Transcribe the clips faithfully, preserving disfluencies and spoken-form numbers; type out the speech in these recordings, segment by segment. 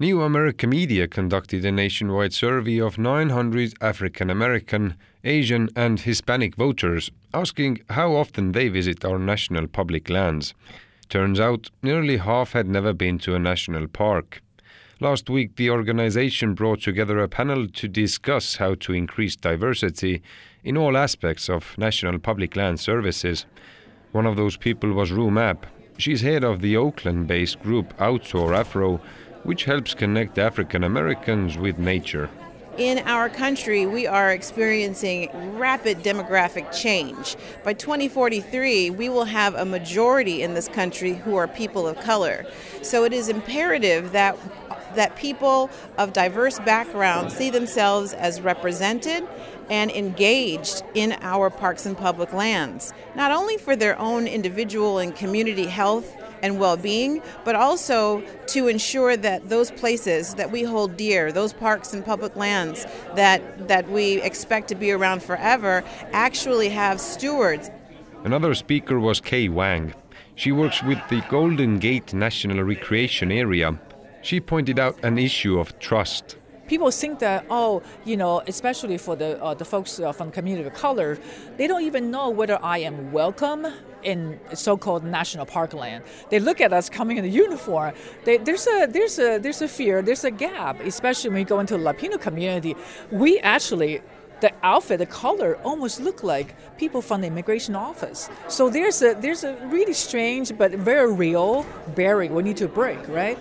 New America Media conducted a nationwide survey of nine hundred African American, Asian and Hispanic voters, asking how often they visit our national public lands. Turns out nearly half had never been to a national park. Last week the organization brought together a panel to discuss how to increase diversity in all aspects of national public land services. One of those people was Rue Mapp. She's head of the Oakland-based group Outdoor Afro, which helps connect African Americans with nature. In our country, we are experiencing rapid demographic change. By twenty forty-three, we will have a majority in this country who are people of color. So it is imperative that that people of diverse backgrounds see themselves as represented and engaged in our parks and public lands, not only for their own individual and community health and well-being, but also to ensure that those places that we hold dear, those parks and public lands that, that we expect to be around forever, actually have stewards. Another speaker was Kay Wang. She works with the Golden Gate National Recreation Area. She pointed out an issue of trust. People think that, oh, you know, especially for the uh, the folks uh, from community of color, they don't even know whether I am welcome in so-called national park land. They look at us coming in the uniform. They, there's a there's a there's a fear, there's a gap, especially when you go into the Latino community. We actually, the outfit, the color almost look like people from the immigration office. So there's a there's a really strange but very real barrier we need to break, right?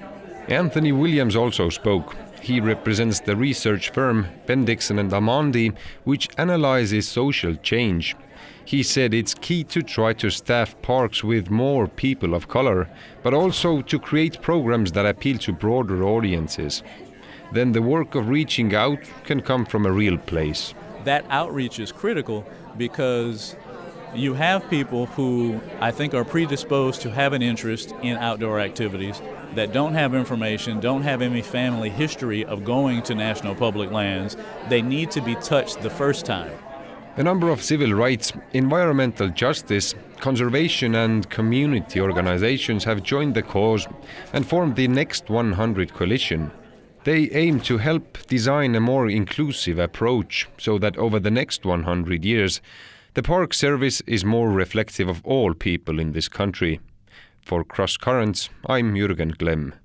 Anthony Williams also spoke. He represents the research firm Bendixson and Amandi, which analyzes social change. He said it's key to try to staff parks with more people of color, but also to create programs that appeal to broader audiences. Then the work of reaching out can come from a real place. That outreach is critical because you have people who I think are predisposed to have an interest in outdoor activities that don't have information, don't have any family history of going to national public lands. They need to be touched the first time. A number of civil rights, environmental justice, conservation and community organizations have joined the cause and formed the Next one hundred Coalition. They aim to help design a more inclusive approach so that over the next one hundred years, the Park Service is more reflective of all people in this country. For Cross Currents, I'm Jürgen Glemm.